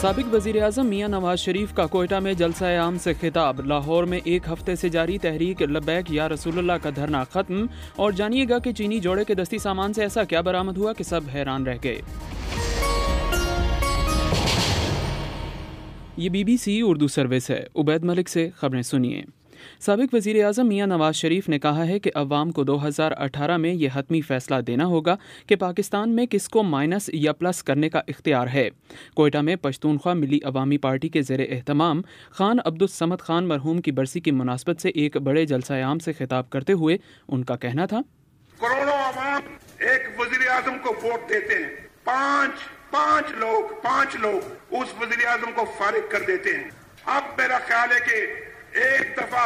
साबिक वज़ीर-ए-आज़म मियां नवाज शरीफ का कोयटा में जलसा-ए-आम से खिताब। लाहौर में एक हफ्ते से जारी तहरीक लब्बैक या रसूलुल्लाह का धरना खत्म। और जानिएगा कि चीनी जोड़े के दस्ती सामान से ऐसा क्या बरामद हुआ कि सब हैरान रह गए। ये BBC उर्दू सर्विस है। उबैद मलिक से खबरें सुनिए। साबिक वज़ीर-ए-आज़म मियां नवाज शरीफ ने कहा है कि अवाम को 2018 में यह हतमी फ़ैसला देना होगा कि पाकिस्तान में किसको माइनस या प्लस करने का इख्तियार है। कोयटा में पश्तूनख्वा मिली अवामी पार्टी के ज़ेर एहतमाम खान अब्दुस समद खान मरहूम की बरसी की मुनासबत से एक बड़े जलसा-ए-आम से खिताब करते हुए उनका कहना था, करोड़ों अवाम एक वज़ीर-ए-आज़म को वोट देते हैं, पांच लोग उस वज़ीर-ए-आज़म को फारिग कर देते हैं। अब मेरा ख्याल है कि एक दफा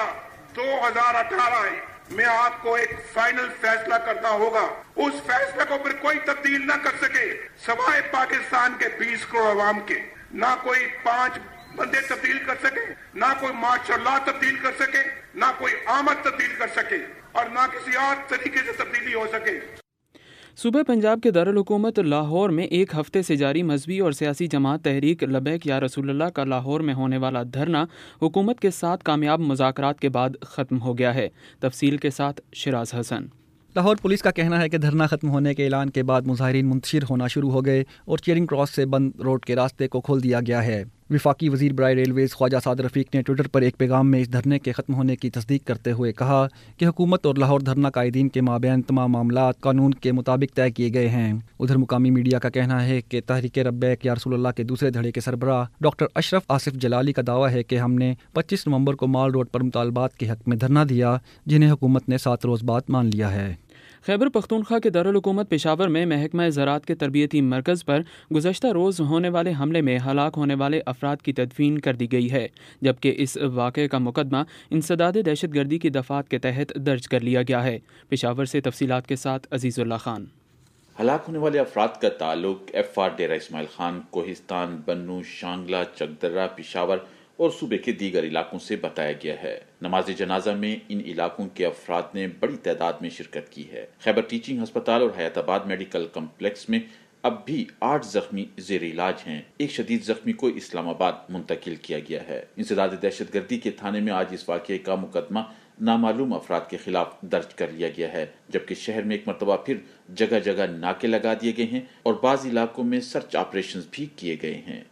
2018 में आपको एक फाइनल फैसला करना होगा। उस फैसले को फिर कोई तब्दील ना कर सके सवाए पाकिस्तान के 20 करोड़ अवाम के। ना कोई 5 बंदे तब्दील कर सके, ना कोई माशाअल्लाह तब्दील कर सके, ना कोई आमद तब्दील कर सके और ना किसी और तरीके से तब्दीली हो सके। सूबे पंजाब के दारुल हुकूमत लाहौर में एक हफ्ते से जारी मजहबी और सियासी जमात तहरीक लब्बैक या रसूलुल्लाह का लाहौर में होने वाला धरना हुकूमत के साथ कामयाब मुज़ाकरात के बाद ख़त्म हो गया है। तफसील के साथ शिराज हसन। लाहौर पुलिस का कहना है कि धरना खत्म होने के ऐलान के बाद मुजाहिरीन मुंतशिर होना शुरू हो गए और चेयरिंग क्रॉस से बंद रोड के रास्ते को खोल दिया गया है। विफाकी वज़ीर बराए रेलवेज़ ख्वाजा साद रफ़ीक ने ट्विटर पर एक पैगाम में इस धरने के ख़त्म होने की तस्दीक करते हुए कहा कि हुकूमत और लाहौर धरना कायदीन के माबैन तमाम मामलात कानून के मुताबिक तय किए गए हैं। उधर मुकामी मीडिया का कहना है कि तहरीक लब्बैक या रसूलुल्लाह के दूसरे धड़े के सरबराह डॉक्टर अशरफ आसिफ जलाली का दावा है कि हमने 25 नवंबर को माल रोड पर मुतालबात के हक़ में धरना दिया, जिन्हें हुकूमत ने 7 रोज़ बाद मान लिया है। खैबर पख्तूनख्वा के दारुल हुकूमत पेशावर में महकमा ज़राअत के तरबियती मरकज़ पर गुज़श्ता रोज़ होने वाले हमले में हलाक होने वाले अफराद की तदफीन कर दी गई है, जबकि इस वाक़े का मुकदमा इंसदाद दहशतगर्दी की दफ़ात के तहत दर्ज कर लिया गया है। पेशावर से तफसीलात के साथ अजीज़ुल्लाह खान। हलाक होने वाले अफराद का ताल्लुक FR डेरा इस्माइल खान, कोहिस्तान, बन्नू, शांगला, चकदर्रा, पेशावर और सूबे के दीगर इलाकों से बताया गया है। नमाज जनाजा में इन इलाकों के अफराद ने बड़ी तादाद में शिरकत की है। खैबर टीचिंग हस्पताल और हयाताबाद मेडिकल कम्प्लेक्स में अब भी 8 जख्मी जेर इलाज हैं। एक शदीद जख्मी को इस्लामाबाद मुंतकिल किया गया है। इंसदाद दहशतगर्दी के थाने में आज इस वाक़े का मुकदमा नामालूम अफराद के खिलाफ दर्ज कर लिया गया है, जबकि शहर में एक मरतबा फिर जगह जगह नाके लगा दिए गए हैं और बाज़ इलाकों में सर्च ऑपरेशन भी किए गए हैं।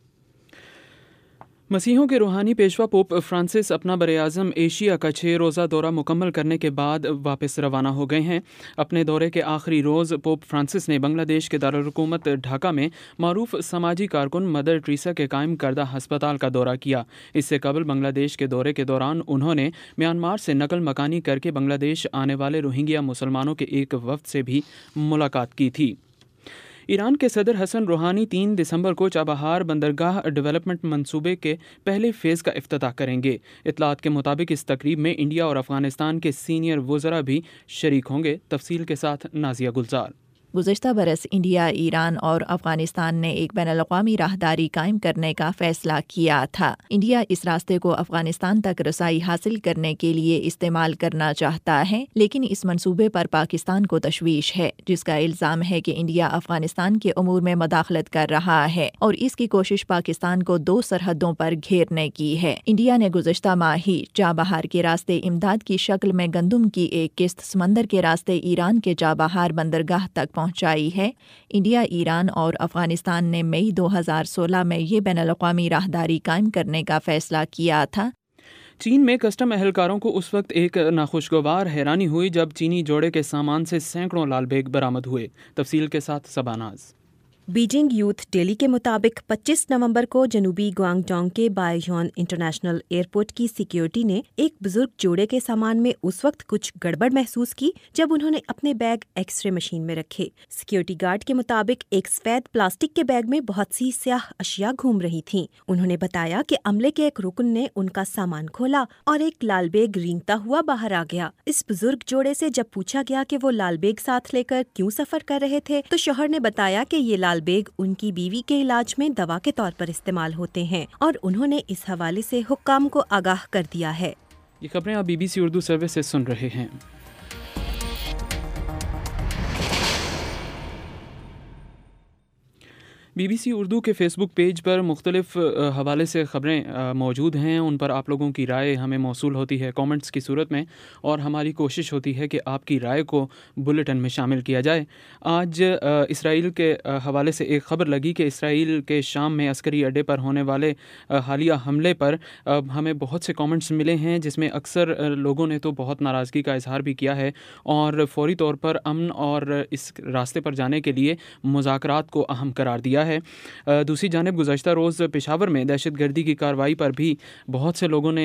मसीहों के रूहानी पेशवा पोप फ्रांसिस अपना बरे-आज़म एशिया का 6 रोज़ा दौरा मुकम्मल करने के बाद वापस रवाना हो गए हैं। अपने दौरे के आखिरी रोज़ पोप फ्रांसिस ने बांग्लादेश के दारुल हुकूमत ढाका में मारूफ समाजी कारकुन मदर टेरेसा के कायम करदा हस्पताल का दौरा किया। इससे कबल बांग्लादेश के दौरे के दौरान उन्होंने म्यांमार से नकल मकानी करके बांग्लादेश आने वाले रोहिंग्या मुसलमानों के एक वफ़द से भी मुलाकात की थी। ईरान के सदर हसन रूहानी 3 दिसंबर को चाबहार बंदरगाह डेवलपमेंट मंसूबे के पहले फ़ेज़ का इफ्तिताह करेंगे। इत्तलात के मुताबिक इस तकरीब में इंडिया और अफ़गानिस्तान के सीनियर वज़रा भी शरीक होंगे। तफसील के साथ नाजिया गुलजार। गुज़श्ता बरस इंडिया, ईरान और अफ़गानिस्तान ने एक बैनुल-अक़वामी राहदारी कायम करने का फ़ैसला किया था। इंडिया इस रास्ते को अफ़गानिस्तान तक रसाई हासिल करने के लिए इस्तेमाल करना चाहता है, लेकिन इस मंसूबे पर पाकिस्तान को तशवीश है, जिसका इल्ज़ाम है कि इंडिया अफ़गानिस्तान के उमूर में मदाखलत कर रहा है और इसकी कोशिश पाकिस्तान को 2 सरहदों पर घेरने की है। इंडिया ने गुज़श्ता माह ही चाबहार के रास्ते इमदाद की शक्ल में गंदम की एक किस्त समंदर के रास्ते ईरान के चाबहार बंदरगाह तक पहुंचाई है। इंडिया, ईरान और अफगानिस्तान ने मई 2016 में ये बैनुल-अक़वामी राहदारी कायम करने का फैसला किया था। चीन में कस्टम एहलकारों को उस वक्त एक नाखुशगवार हैरानी हुई जब चीनी जोड़े के सामान से सैकड़ों लालबेग बरामद हुए। तफसील के साथ सबानाज। बीजिंग यूथ डेली के मुताबिक 25 नवंबर को जनूबी ग्वांगडोंग के बायजॉन इंटरनेशनल एयरपोर्ट की सिक्योरिटी ने एक बुजुर्ग जोड़े के सामान में उस वक्त कुछ गड़बड़ महसूस की जब उन्होंने अपने बैग एक्सरे मशीन में रखे। सिक्योरिटी गार्ड के मुताबिक एक सफेद प्लास्टिक के बैग में बहुत सी स्याह अशिया घूम रही थीं। उन्होंने बताया कि अमले के एक रुकन ने उनका सामान खोला और एक लाल बैग रेंगता हुआ बाहर आ गया। इस बुजुर्ग जोड़े से जब पूछा गया कि वो लाल बैग साथ लेकर क्यों सफर कर रहे थे, तो शौहर ने बताया कि ये लाल बैग उनकी बीवी के इलाज में दवा के तौर पर इस्तेमाल होते हैं और उन्होंने इस हवाले से हुक्काम को आगाह कर दिया है। ये खबरें आप BBC उर्दू सर्विस से सुन रहे हैं। BBC اردو کے فیس بک پیج پر مختلف حوالے سے خبریں موجود ہیں، ان پر آپ لوگوں کی رائے ہمیں موصول ہوتی ہے کامنٹس کی صورت میں، اور ہماری کوشش ہوتی ہے کہ آپ کی رائے کو بلیٹن میں شامل کیا جائے۔ آج اسرائیل کے حوالے سے ایک خبر لگی کہ اسرائیل کے شام میں عسکری اڈے پر ہونے والے حالیہ حملے پر ہمیں بہت سے کامنٹس ملے ہیں، جس میں اکثر لوگوں نے تو بہت ناراضگی کا اظہار بھی کیا ہے اور فوری طور پر امن اور اس راستے پر جانے کے لیے مذاکرات کو اہم قرار دیا ہے۔ دوسری جانب گزشتہ روز پشاور میں دہشت گردی کی کارروائی پر بھی بہت سے لوگوں نے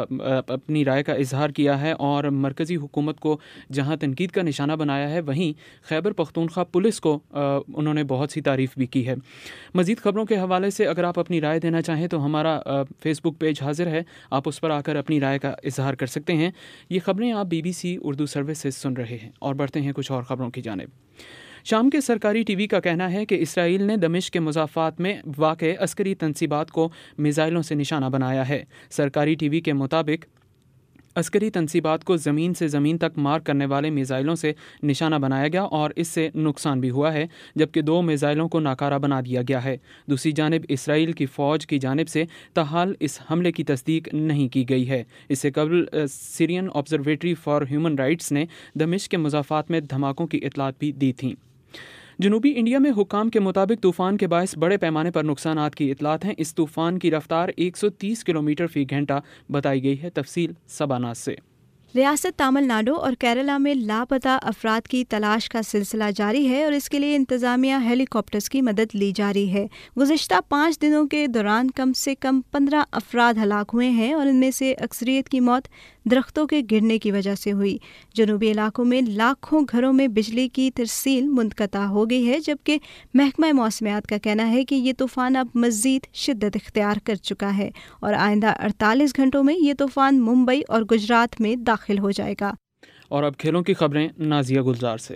اپنی رائے کا اظہار کیا ہے اور مرکزی حکومت کو جہاں تنقید کا نشانہ بنایا ہے، وہیں خیبر پختونخوا پولیس کو انہوں نے بہت سی تعریف بھی کی ہے۔ مزید خبروں کے حوالے سے اگر آپ اپنی رائے دینا چاہیں تو ہمارا فیس بک پیج حاضر ہے، آپ اس پر آ کر اپنی رائے کا اظہار کر سکتے ہیں۔ یہ خبریں آپ BBC اردو سروس سے سن رہے ہیں، اور بڑھتے ہیں کچھ اور خبروں کی جانب۔ شام کے سرکاری ٹی وی کا کہنا ہے کہ اسرائیل نے دمشق کے مضافات میں واقع عسکری تنصیبات کو میزائلوں سے نشانہ بنایا ہے۔ سرکاری ٹی وی کے مطابق عسکری تنصیبات کو زمین سے زمین تک مار کرنے والے میزائلوں سے نشانہ بنایا گیا اور اس سے نقصان بھی ہوا ہے، جبکہ 2 میزائلوں کو ناکارہ بنا دیا گیا ہے۔ دوسری جانب اسرائیل کی فوج کی جانب سے تاحال اس حملے کی تصدیق نہیں کی گئی ہے۔ اس سے قبل Syrian observatory for human rights نے دمشق کے مضافات میں دھماکوں کی اطلاعات بھی دی تھیں۔ جنوبی انڈیا میں حکام کے مطابق طوفان کے باعث بڑے پیمانے پر نقصانات کی اطلاعات ہیں۔ اس طوفان کی رفتار 130 کلومیٹر فی گھنٹہ بتائی گئی ہے۔ تفصیل سباناز سے۔ ریاست تامل ناڈو اور کیرلا میں لاپتہ افراد کی تلاش کا سلسلہ جاری ہے اور اس کے لیے انتظامیہ ہیلی کاپٹرز کی مدد لی جا رہی ہے۔ گزشتہ 5 دنوں کے دوران کم سے کم 15 افراد ہلاک ہوئے ہیں اور ان میں سے اکثریت کی موت درختوں کے گرنے کی وجہ سے ہوئی۔ جنوبی علاقوں میں لاکھوں گھروں میں بجلی کی ترسیل منقطع ہو گئی ہے، جبکہ محکمہ موسمیات کا کہنا ہے کہ یہ طوفان اب مزید شدت اختیار کر چکا ہے اور آئندہ 48 گھنٹوں میں یہ طوفان ممبئی اور گجرات میں داخل ہو جائے گا۔ اور اب کھیلوں کی خبریں نازیہ گلزار سے۔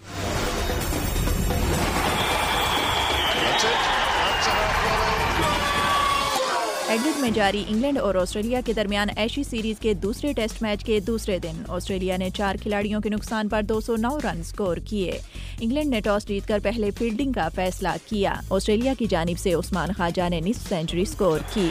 ایڈلیڈ میں جاری انگلینڈ اور آسٹریلیا کے درمیان ایشیا سیریز کے دوسرے ٹیسٹ میچ کے دوسرے دن آسٹریلیا نے 4 کھلاڑیوں کے نقصان پر 209 رن سکور کیے۔ انگلینڈ نے ٹاس جیت کر پہلے فیلڈنگ کا فیصلہ کیا۔ آسٹریلیا کی جانب سے عثمان خواجہ نے نصف سینچری سکور کی۔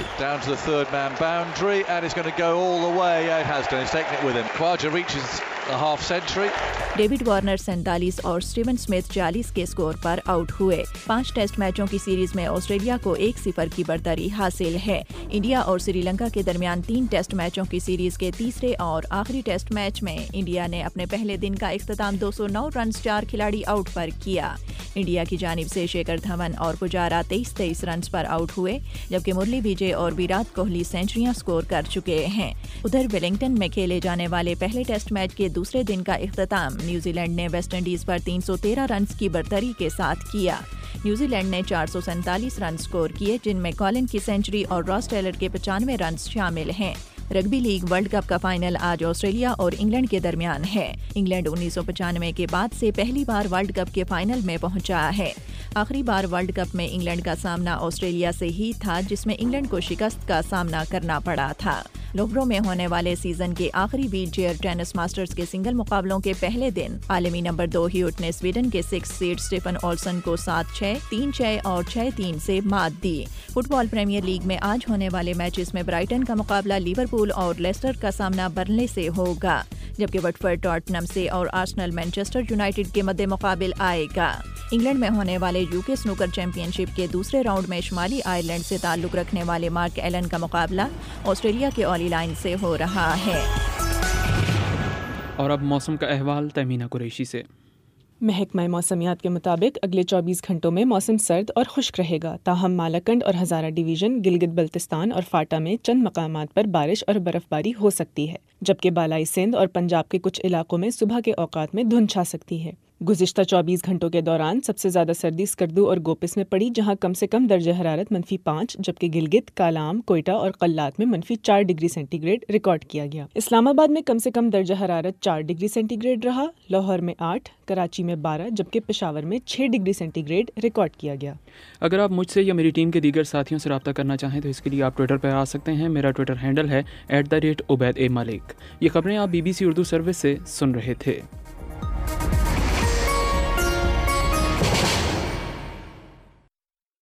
ڈیوڈ وارنر 47 اور اسٹیون سمتھ 40 کے سکور پر آؤٹ ہوئے۔ 5 ٹیسٹ میچوں کی سیریز میں آسٹریلیا کو 1-0 کی برتری حاصل ہے۔ انڈیا اور سری لنکا کے درمیان 3 ٹیسٹ میچوں کی سیریز کے تیسرے اور آخری ٹیسٹ میچ میں انڈیا نے اپنے پہلے دن کا اختتام 209 رنز 4 کھلاڑی آؤٹ پر کیا۔ انڈیا کی جانب سے شیکھر دھون اور پجارا 23 رنز پر آؤٹ ہوئے، جبکہ مرلی وجے اور ویرات کوہلی سینچریاں سکور کر چکے ہیں۔ ادھر ویلنگٹن میں کھیلے جانے والے پہلے ٹیسٹ میچ کے دوسرے دن کا اختتام نیوزی لینڈ نے ویسٹ انڈیز پر 313 رنز کی برتری کے ساتھ کیا۔ نیوزی لینڈ نے 447 رن سکور کیے، جن میں کالن کی سینچری اور راس ٹیلر کے 95 رنز شامل ہیں۔ رگبی لیگ ورلڈ کپ کا فائنل آج آسٹریلیا اور انگلینڈ کے درمیان ہے۔ انگلینڈ 1995 کے بعد سے پہلی بار ورلڈ کپ کے فائنل میں پہنچا ہے۔ آخری بار ورلڈ کپ میں انگلینڈ کا سامنا آسٹریلیا سے ہی تھا، جس میں انگلینڈ کو شکست کا سامنا کرنا پڑا تھا۔ لوہرو میں ہونے والے سیزن کے آخری ویل چیئر ٹینس ماسٹرز کے سنگل مقابلوں کے پہلے دن عالمی نمبر 2 ہیوٹ نے سویڈن کے 6 سیڈ اسٹیفن اولسن کو 7-6، 3-6 اور 6-3 سے مات دی۔ فٹ بال پریمیئر لیگ میں آج ہونے والے میچز میں برائٹن کا مقابلہ لیورپول اور لیسٹر کا سامنا برنلے سے ہوگا، جبکہ وٹفورڈ ٹاٹنم سے اور آرسنل مانچسٹر یونائیٹڈ کے مد مقابل آئے گا۔ انگلینڈ میں ہونے والے UK سنوکر چیمپئن شپ کے دوسرے راؤنڈ میں شمالی آئرلینڈ سے تعلق رکھنے والے مارک ایلن کا مقابلہ آسٹریلیا کے اولی لائن سے ہو رہا ہے۔ اور اب موسم کا احوال تیمینہ قریشی سے۔ محکمہ موسمیات کے مطابق اگلے 24 گھنٹوں میں موسم سرد اور خشک رہے گا، تاہم مالاکنڈ اور ہزارہ ڈویژن، گلگت بلتستان اور فاٹا میں چند مقامات پر بارش اور برف باری ہو سکتی ہے، جبکہ بالائی سندھ اور پنجاب کے کچھ علاقوں میں صبح کے اوقات میں دھند چھا سکتی ہے۔ گزشتہ 24 گھنٹوں کے دوران سب سے زیادہ سردی اسکردو اور گوپس میں پڑی، جہاں کم سے کم درجہ حرارت -5، جبکہ گلگت، کالام، کوئٹہ اور قلات میں -4 ڈگری سینٹی گریڈ ریکارڈ کیا گیا۔ اسلام آباد میں کم سے کم درجہ حرارت 4 ڈگری سینٹی گریڈ رہا، لاہور میں 8، کراچی میں 12، جبکہ پشاور میں 6 ڈگری سینٹی گریڈ ریکارڈ کیا گیا۔ اگر آپ مجھ سے یا میری ٹیم کے دیگر ساتھیوں سے رابطہ کرنا چاہیں تو اس کے لیے آپ ٹویٹر پر آ سکتے ہیں۔ میرا ٹویٹر ہینڈل ہے @عبید ملک۔ یہ خبریں آپ BBC اردو سروس سے سن رہے تھے۔